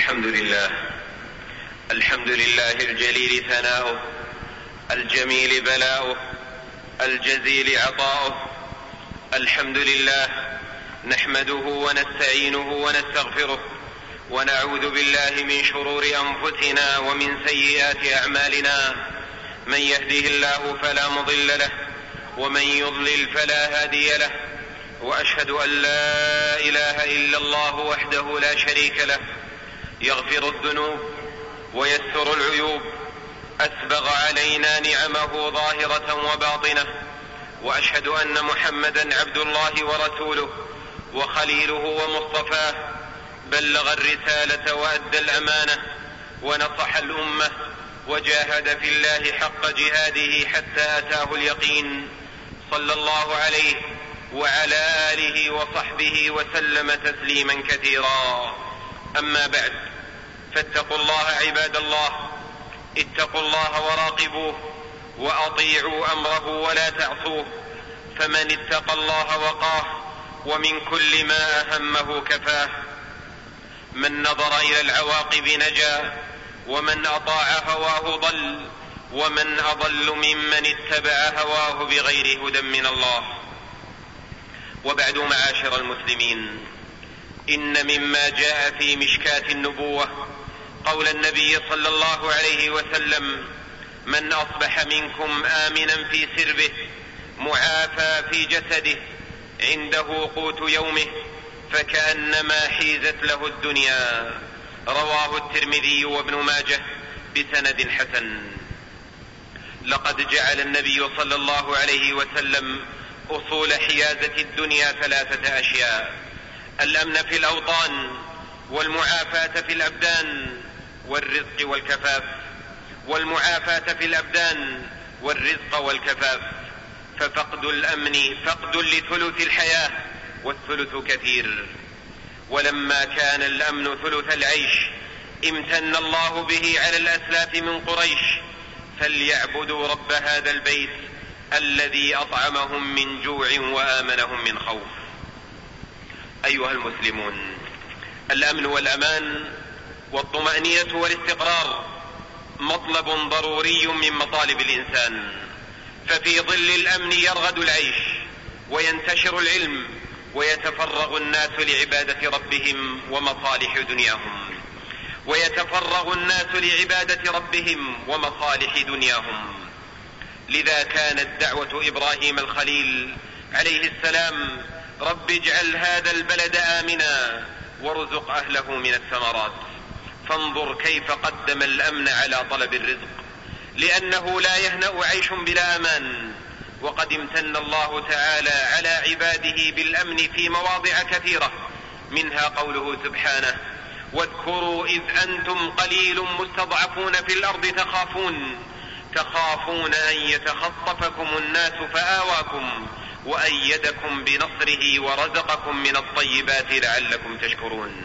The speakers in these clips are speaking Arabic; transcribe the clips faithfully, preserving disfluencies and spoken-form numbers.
الحمد لله الحمد لله الجليل ثناؤه، الجميل بلاؤه، الجزيل عطاؤه. الحمد لله نحمده ونستعينه ونستغفره، ونعوذ بالله من شرور أنفسنا ومن سيئات أعمالنا. من يهده الله فلا مضل له، ومن يضلل فلا هادي له، وأشهد أن لا إله إلا الله وحده لا شريك له، يغفر الذنوب ويستر العيوب، أسبغ علينا نعمه ظاهرة وباطنة. وأشهد أن محمدا عبد الله ورسوله وخليله ومصطفاه، بلغ الرسالة وأدى الأمانة ونصح الأمة، وجاهد في الله حق جهاده حتى أتاه اليقين، صلى الله عليه وعلى آله وصحبه وسلم تسليما كثيرا. أما بعد، فاتقوا الله عباد الله، اتقوا الله وراقبوه، وأطيعوا أمره ولا تعصوه، فمن اتقى الله وقاه، ومن كل ما أهمه كفاه. من نظر إلى العواقب نجا، ومن أطاع هواه ضل، ومن أضل ممن اتبع هواه بغير هدى من الله. وبعد، معاشر المسلمين، إن مما جاء في مشكاة النبوة قول النبي صلى الله عليه وسلم: من أصبح منكم آمنا في سربه معافى في جسده عنده قوت يومه فكأنما حيزت له الدنيا. رواه الترمذي وابن ماجه بسند حسن. لقد جعل النبي صلى الله عليه وسلم أصول حيازة الدنيا ثلاثة أشياء: الأمن في الأوطان، والمعافاة في الأبدان، والرزق والكفاف. والمعافاة في الأبدان والرزق والكفاف، ففقد الأمن فقد لثلث الحياة، والثلث كثير. ولما كان الأمن ثلث العيش امتن الله به على الأسلاف من قريش: فليعبدوا رب هذا البيت الذي أطعمهم من جوع وآمنهم من خوف. أيها المسلمون، الأمن والأمان والطمأنينة والاستقرار مطلب ضروري من مطالب الإنسان، ففي ظل الأمن يرغد العيش وينتشر العلم ويتفرغ الناس لعبادة ربهم ومصالح دنياهم ويتفرغ الناس لعبادة ربهم ومصالح دنياهم. لذا كانت دعوة إبراهيم الخليل عليه السلام: رب اجعل هذا البلد آمنا وارزق أهله من الثمرات. فانظر كيف قدم الأمن على طلب الرزق، لأنه لا يهنأ عيش بلا أمان. وقد امتن الله تعالى على عباده بالأمن في مواضع كثيرة، منها قوله سبحانه: واذكروا إذ أنتم قليل مستضعفون في الأرض تخافون تخافون أن يتخطفكم الناس فآواكم وأيدكم بنصره ورزقكم من الطيبات لعلكم تشكرون.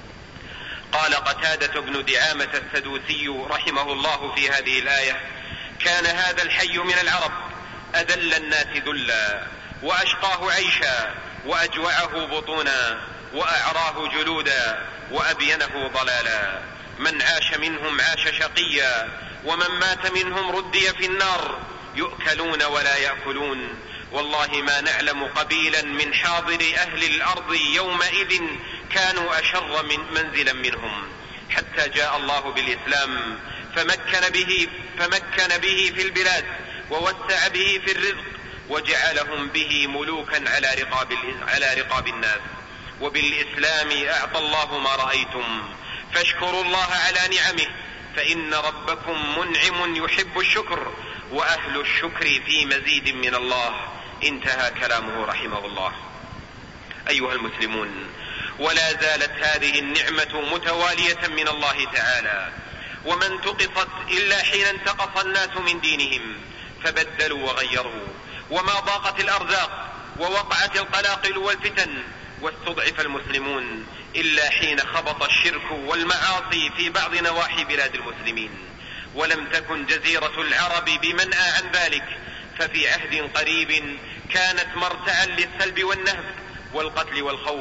قال قتادة بن دعامة السدوسي رحمه الله في هذه الآية: كان هذا الحي من العرب أذل الناس ذلا، وأشقاه عيشا، وأجوعه بطونا، وأعراه جلودا، وأبينه ضلالا. من عاش منهم عاش شقيا، ومن مات منهم ردي في النار، يؤكلون ولا يأكلون. والله ما نعلم قبيلا من حاضر أهل الأرض يومئذ كانوا أشر من منزلا منهم، حتى جاء الله بالإسلام فمكن به, فمكن به في البلاد، ووسع به في الرزق، وجعلهم به ملوكا على رقاب, على رقاب الناس. وبالإسلام أعطى الله ما رأيتم، فاشكروا الله على نعمه، فإن ربكم منعم يحب الشكر، وأهل الشكر في مزيد من الله. انتهى كلامه رحمه الله. أيها المسلمون، ولا زالت هذه النعمة متوالية من الله تعالى، وما انتقصت إلا حين انتقص الناس من دينهم فبدلوا وغيروا، وما ضاقت الأرزاق ووقعت القلاقل والفتن واستضعف المسلمون إلا حين خبط الشرك والمعاصي في بعض نواحي بلاد المسلمين. ولم تكن جزيرة العرب بمنأى عن ذلك، ففي عهد قريب كانت مرتعا للسلب والنهب والقتل والخوف،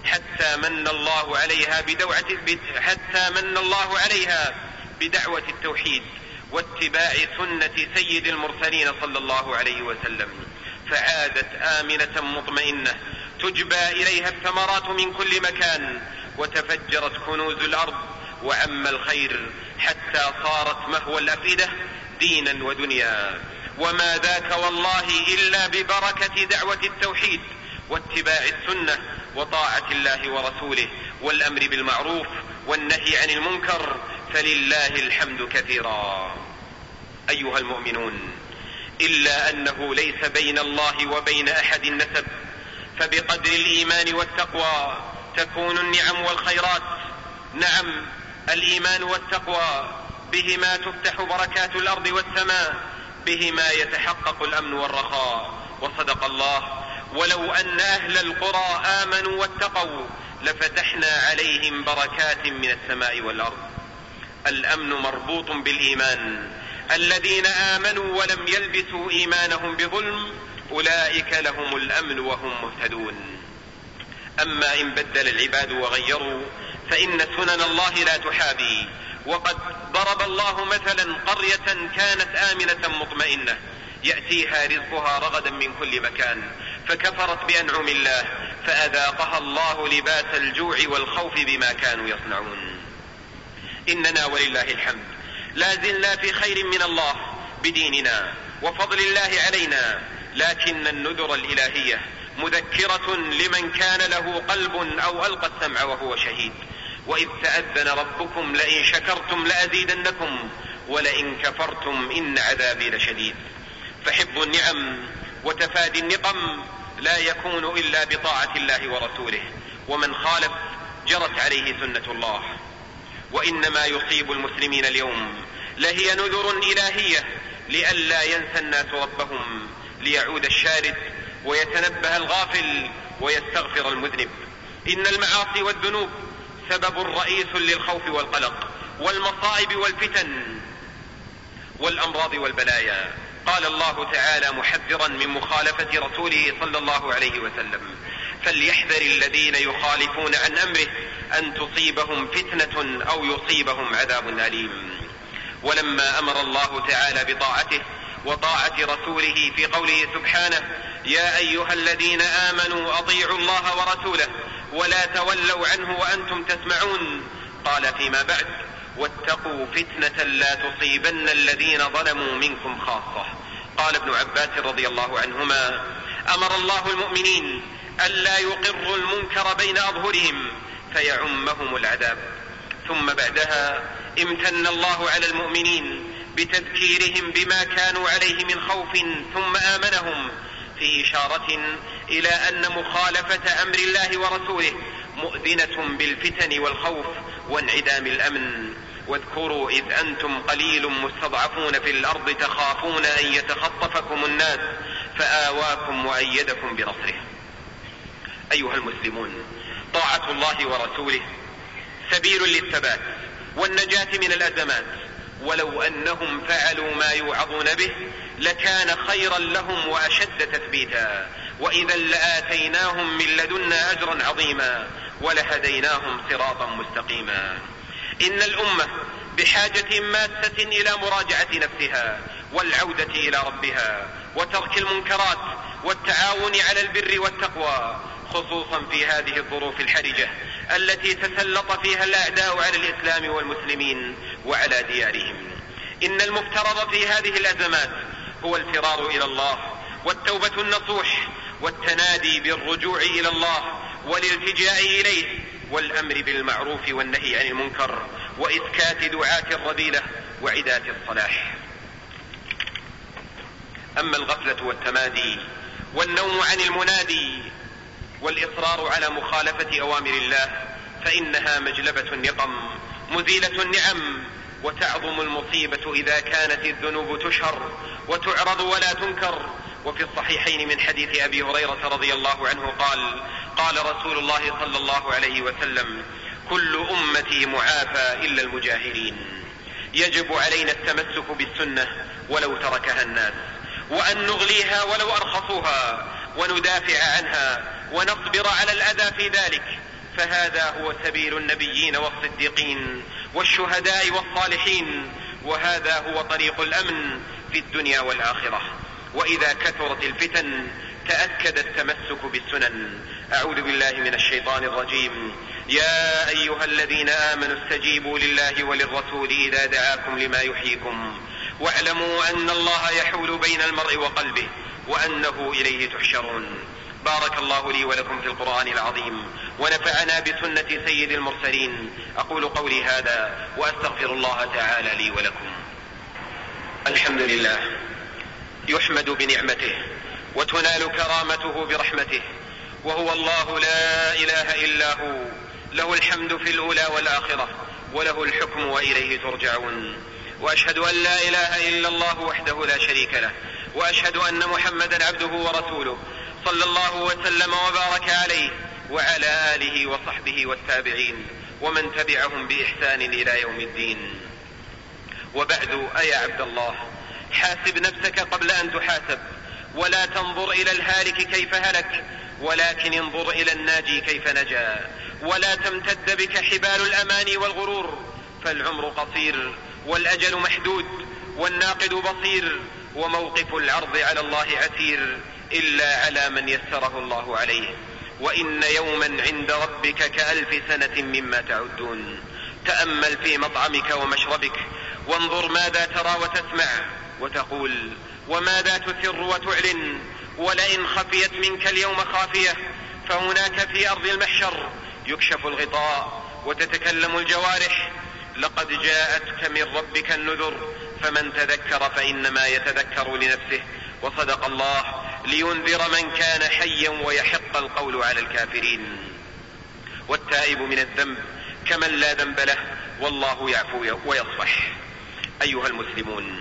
حتى من الله عليها بدعوة حتى من الله عليها بدعوة التوحيد واتباع سنة سيد المرسلين صلى الله عليه وسلم، فعادت آمنة مطمئنة تجبى إليها الثمرات من كل مكان، وتفجرت كنوز الأرض وعم الخير حتى صارت مهوى الأفئدة دينا ودنيا. وما ذاك والله إلا ببركة دعوة التوحيد واتباع السنة وطاعة الله ورسوله والأمر بالمعروف والنهي عن المنكر، فلله الحمد كثيرا. أيها المؤمنون، إلا أنه ليس بين الله وبين أحد نسب، فبقدر الإيمان والتقوى تكون النعم والخيرات. نعم، الإيمان والتقوى بهما تفتح بركات الأرض والسماء، بهما يتحقق الأمن والرخاء. وصدق الله: ولو أن أهل القرى آمنوا واتقوا لفتحنا عليهم بركات من السماء والأرض. الأمن مربوط بالإيمان. الذين آمنوا ولم يلبسوا إيمانهم بظلم أولئك لهم الأمن وهم مهتدون. أما إن بدل العباد وغيروا فإن سنن الله لا تحابي. وقد ضرب الله مثلا قرية كانت آمنة مطمئنة يأتيها رزقها رغدا من كل مكان، فكفرت بأنعم الله فأذاقها الله لباس الجوع والخوف بما كانوا يصنعون. إننا ولله الحمد لا زلنا في خير من الله بديننا وفضل الله علينا، لكن النذر الإلهية مذكرة لمن كان له قلب أو ألقى السمع وهو شهيد. وإذ تأذن ربكم لئن شكرتم لأزيدنكم ولئن كفرتم إن عذابي لشديد. فحفظ النعم وتفادي النقم لا يكون إلا بطاعة الله ورسوله، ومن خالف جرت عليه سنة الله. وإنما يصيب المسلمين اليوم لهي نذر إلهية لئلا ينسى الناس ربهم، ليعود الشارد ويتنبه الغافل ويستغفر المذنب. إن المعاصي والذنوب سبب رئيس للخوف والقلق والمصائب والفتن والأمراض والبلايا. قال الله تعالى محذرا من مخالفة رسوله صلى الله عليه وسلم: فليحذر الذين يخالفون عن أمره أن تصيبهم فتنة أو يصيبهم عذاب أليم. ولما أمر الله تعالى بطاعته وطاعة رسوله في قوله سبحانه: يا أيها الذين آمنوا أطيعوا الله ورسوله ولا تولوا عنه وأنتم تسمعون، قال فيما بعد: واتقوا فتنة لا تصيبن الذين ظلموا منكم خاصة. قال ابن عباس رضي الله عنهما: أمر الله المؤمنين ألا يقروا المنكر بين أظهرهم فيعمهم العذاب. ثم بعدها امتن الله على المؤمنين بتذكيرهم بما كانوا عليه من خوف ثم آمنهم، في إشارة إلى أن مخالفة أمر الله ورسوله مؤذنة بالفتن والخوف وانعدام الأمن. واذكروا إذ أنتم قليل مستضعفون في الأرض تخافون أن يتخطفكم الناس فآواكم وأيدكم بنصره. أيها المسلمون، طاعة الله ورسوله سبيل للثبات والنجاة من الأزمات، ولو أنهم فعلوا ما يوعظون به لكان خيرا لهم وأشد تثبيتا، وإذا لآتيناهم من لدنا أجرا عظيما ولهديناهم صراطا مستقيما. إن الأمة بحاجة ماسة إلى مراجعة نفسها والعودة إلى ربها وترك المنكرات والتعاون على البر والتقوى، خصوصا في هذه الظروف الحرجة التي تسلط فيها الأعداء على الإسلام والمسلمين وعلى ديارهم. إن المفترض في هذه الأزمات هو الفرار إلى الله والتوبة النصوح والتنادي بالرجوع إلى الله والالتجاء إليه والأمر بالمعروف والنهي عن المنكر وإسكات دعاة الرذيلة وعداة الصلاح. أما الغفلة والتمادي والنوم عن المنادي والإصرار على مخالفة أوامر الله فإنها مجلبة النقم مزيلة النعم، وتعظم المصيبة إذا كانت الذنوب تشهر وتعرض ولا تنكر. وفي الصحيحين من حديث أبي هريرة رضي الله عنه قال: قال رسول الله صلى الله عليه وسلم: كل أمتي معافى إلا المجاهرين. يجب علينا التمسك بالسنة ولو تركها الناس، وأن نغليها ولو أرخصوها، وندافع عنها ونصبر على الأذى في ذلك، فهذا هو سبيل النبيين والصديقين والشهداء والصالحين، وهذا هو طريق الأمن في الدنيا والآخرة. وإذا كثرت الفتن تأكد التمسك بالسنن. أعوذ بالله من الشيطان الرجيم. يا أيها الذين آمنوا استجيبوا لله وللرسول إذا دعاكم لما يحييكم واعلموا أن الله يحول بين المرء وقلبه وأنه إليه تحشرون. بارك الله لي ولكم في القرآن العظيم ونفعنا بسنة سيد المرسلين. أقول قولي هذا وأستغفر الله تعالى لي ولكم. الحمد لله يحمد بنعمته وتنال كرامته برحمته، وهو الله لا إله إلا هو، له الحمد في الأولى والآخرة وله الحكم وإليه ترجعون. وأشهد أن لا إله إلا الله وحده لا شريك له، وأشهد أن محمدا عبده ورسوله صلى الله وسلم وبارك عليه وعلى آله وصحبه والتابعين ومن تبعهم بإحسان إلى يوم الدين. وبعد، أيا عبد الله، حاسب نفسك قبل أن تحاسب، ولا تنظر إلى الهالك كيف هلك، ولكن انظر إلى الناجي كيف نجا. ولا تمتد بك حبال الأماني والغرور، فالعمر قصير والأجل محدود والناقد بصير، وموقف العرض على الله عسير إلا على من يسره الله عليه. وإن يوما عند ربك كألف سنة مما تعدون. تأمل في مطعمك ومشربك، وانظر ماذا ترى وتسمع وتقول، وماذا تسر وتعلن. ولئن خفيت منك اليوم خافية، فهناك في أرض المحشر يكشف الغطاء وتتكلم الجوارح. لقد جاءتك من ربك النذر، فمن تذكر فإنما يتذكر لنفسه. وصدق الله لينذر من كان حيا ويحق القول على الكافرين. والتائب من الذنب كمن لا ذنب له، والله يعفو ويصفح. أيها المسلمون،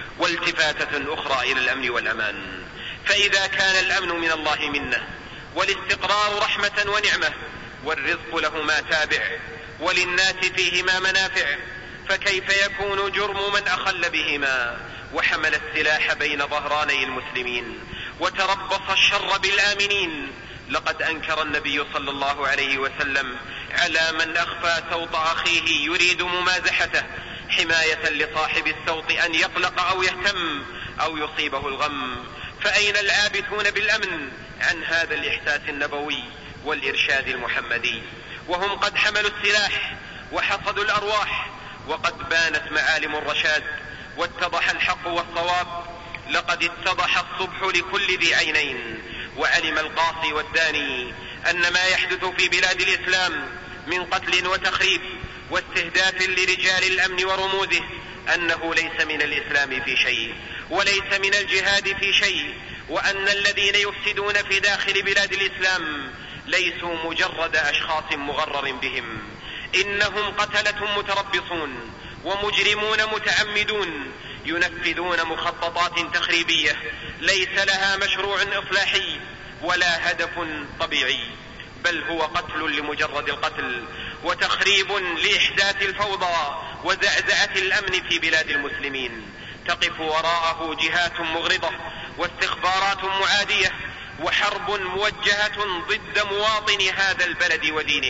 والتفاتة أخرى إلى الأمن والأمان. فإذا كان الأمن من الله منه، والاستقرار رحمة ونعمة، والرزق لهما تابع، وللناس فيهما منافع، فكيف يكون جرم من أخل بهما وحمل السلاح بين ظهراني المسلمين وتربص الشر بالآمنين؟ لقد أنكر النبي صلى الله عليه وسلم على من أخفى سوط أخيه يريد ممازحته، حماية لصاحب السوط أن يقلق أو يهتم أو يصيبه الغم. فأين العابثون بالأمن عن هذا الإحساس النبوي والإرشاد المحمدي؟ وهم قد حملوا السلاح وحصدوا الأرواح، وقد بانت معالم الرشاد واتضح الحق والصواب. لقد اتضح الصبح لكل ذي عينين، وعلم القاصي والداني أن ما يحدث في بلاد الإسلام من قتل وتخريب واستهداف لرجال الأمن ورموزه أنه ليس من الإسلام في شيء، وليس من الجهاد في شيء، وأن الذين يفسدون في داخل بلاد الإسلام ليسوا مجرد أشخاص مغرر بهم، إنهم قتلة متربصون ومجرمون متعمدون ينفذون مخططات تخريبية ليس لها مشروع إصلاحي ولا هدف طبيعي، بل هو قتل لمجرد القتل، وتخريب لإحداث الفوضى وزعزعة الأمن في بلاد المسلمين. تقف وراءه جهات مغرضة واستخبارات معادية وحرب موجهة ضد مواطن هذا البلد ودينه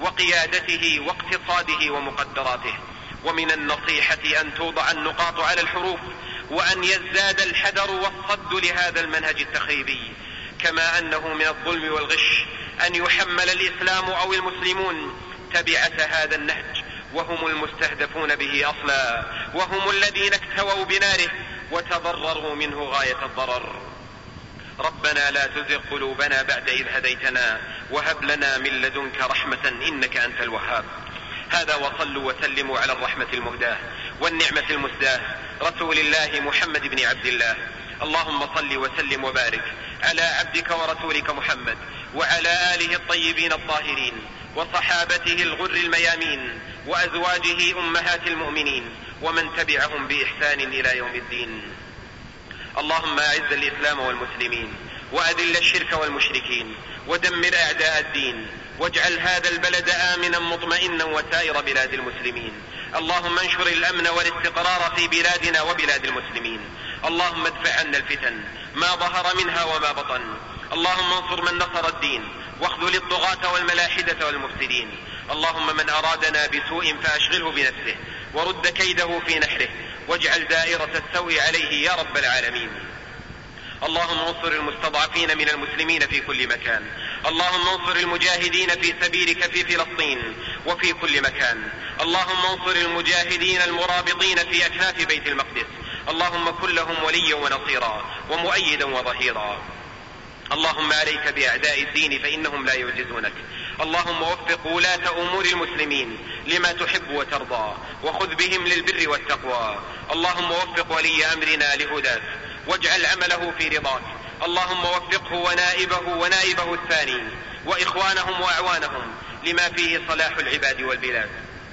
وقيادته واقتصاده ومقدراته. ومن النصيحة أن توضع النقاط على الحروف، وأن يزداد الحذر والصد لهذا المنهج التخريبي، كما أنه من الظلم والغش أن يحمل الإسلام أو المسلمون تبعة هذا النهج وهم المستهدفون به أصلا، وهم الذين اكتووا بناره وتضرروا منه غاية الضرر. ربنا لا تزغ قلوبنا بعد إذ هديتنا وهب لنا من لدنك رحمة إنك أنت الوهاب. هذا وصلوا وسلموا على الرحمة المهداة والنعمة المسداة رسول الله محمد بن عبد الله. اللهم صل وسلم وبارك على عبدك ورسولك محمد وعلى آله الطيبين الطاهرين وصحابته الغر الميامين وأزواجه أمهات المؤمنين ومن تبعهم بإحسان إلى يوم الدين. اللهم أعز الإسلام والمسلمين وأذل الشرك والمشركين ودمر أعداء الدين، واجعل هذا البلد آمنا مطمئنا وسائر بلاد المسلمين. اللهم انشر الأمن والاستقرار في بلادنا وبلاد المسلمين. اللهم ادفع عنا الفتن ما ظهر منها وما بطن، اللهم انصر من نصر الدين واخذل الطغاة والملاحدة والمفسدين. اللهم من أرادنا بسوء فأشغله بنفسه ورد كيده في نحره واجعل دائرة السوء عليه يا رب العالمين. اللهم انصر المستضعفين من المسلمين في كل مكان. اللهم انصر المجاهدين في سبيلك في فلسطين وفي كل مكان. اللهم انصر المجاهدين المرابطين في أكناف بيت المقدس. اللهم كن لهم وليا ونصيرا ومؤيدا وظهيرا. اللهم عليك بأعداء الدين فإنهم لا يعجزونك. اللهم وفق ولاة أمور المسلمين لما تحب وترضى وخذ بهم للبر والتقوى. اللهم وفق ولي أمرنا لهداك واجعل عمله في رضاك. اللهم وفقه ونائبه ونائبه الثاني وإخوانهم وأعوانهم لما فيه صلاح العباد والبلاد.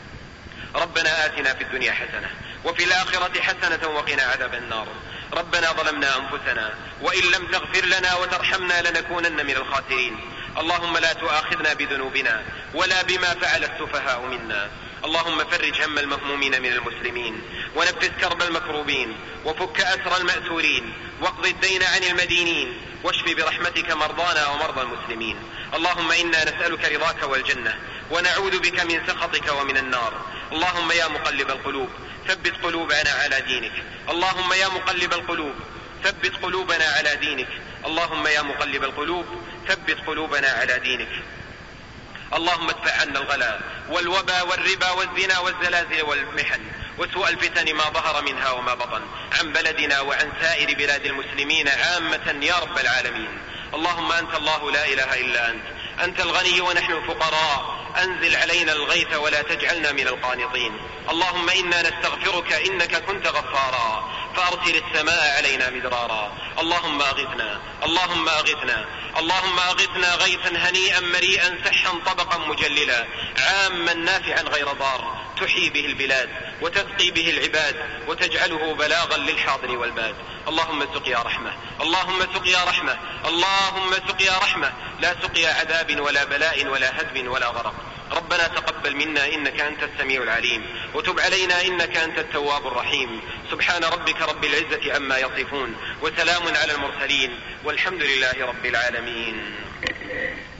ربنا آتنا في الدنيا حسنة وفي الآخرة حسنة وقنا عذاب النار. ربنا ظلمنا أنفسنا وإن لم تغفر لنا وترحمنا لنكونن من الخاسرين. اللهم لا تؤاخذنا بذنوبنا ولا بما فعل السفهاء منا. اللهم فرج هم المهمومين من المسلمين ونفس كرب المكروبين وفك أسر المأسورين واقض الدين عن المدينين واشف برحمتك مرضانا ومرضى المسلمين. اللهم إنا نسألك رضاك والجنة ونعوذ بك من سخطك ومن النار. اللهم يا مقلب القلوب ثبت قلوبنا على دينك. اللهم يا مقلب القلوب ثبت قلوبنا على دينك. اللهم يا مقلب القلوب ثبت قلوبنا على دينك. اللهم ادفع عنا الغلا والوبا والربا والزنا والزلازل والمحن وسوء الفتن ما ظهر منها وما بطن عن بلدنا وعن سائر بلاد المسلمين عامة يا رب العالمين. اللهم أنت الله لا إله إلا أنت، أنت الغني ونحن الفقراء، أنزل علينا الغيث ولا تجعلنا من القانطين. اللهم إنا نستغفرك إنك كنت غفارا فأرسل السماء علينا مدرارا. اللهم أغثنا اللهم أغثنا اللهم أغثنا غيثا هنيئا مريئا سحا طبقا مجللا عاما نافعا غير ضار تحيي به البلاد وتسقي به العباد وتجعله بلاغا للحاضر والباد. اللهم سقيا رحمة اللهم سقيا رحمة اللهم سقيا رحمة لا سقيا عذاب ولا بلاء ولا هدم ولا غرق. ربنا تقبل منا إنك أنت السميع العليم وتب علينا إنك أنت التواب الرحيم. سبحان ربك رب العزة عما يصفون وسلام على المرسلين والحمد لله رب العالمين.